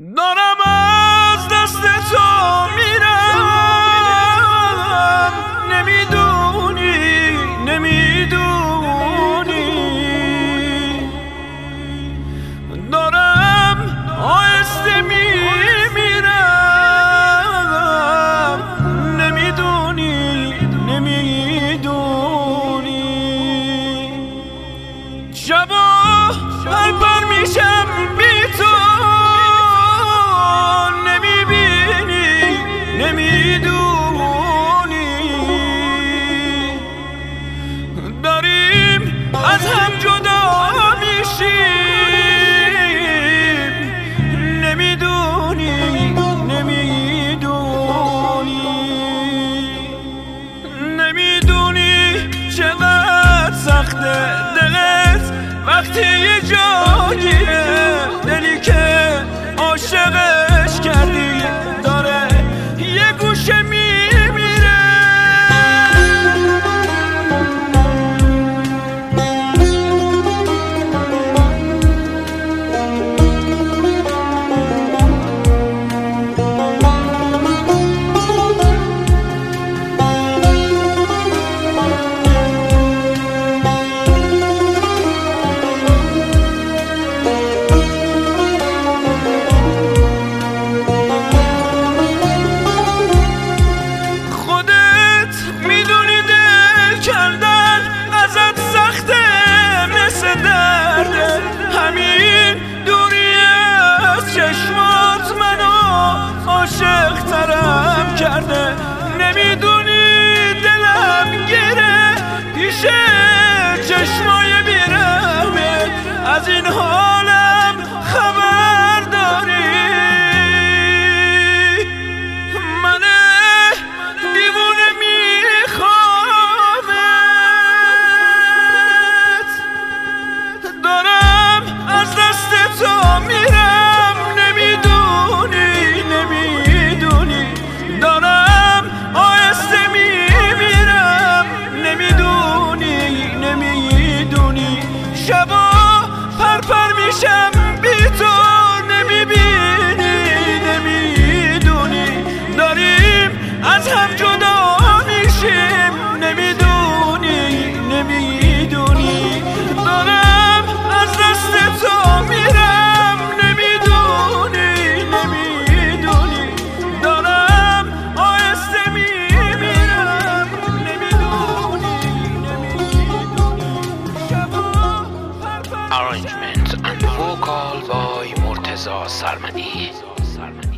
دارم از دست تو میرم، نمیدونی دارم آهسته میمیرم، نمیدونی شبا پر میشم بی تو، نمیدونی داریم از هم جدا میشیم، نمیدونی چقدر سخته دلت وقتی یه جا گیره، دلی که عاشقش کردی داره یه گوشه میمیره. عاشق ترم کرده، نمیدونی دلم گیره پیش چشمای بیرحمت، از این حالم خبر داری؟ من دیوونه میخوامت، دارم از دست تو میرم، نمیدونی دارم آهسته میمیرم، نمیدونی شبا پر میشم بی تو، نمیدونی داریم از هم جدا میشیم، نمیدونی دارم از دست تو میرم، نمیدونی دارم آهسته میمیرم، Arrangement and vocal by مرتضی سرمدی.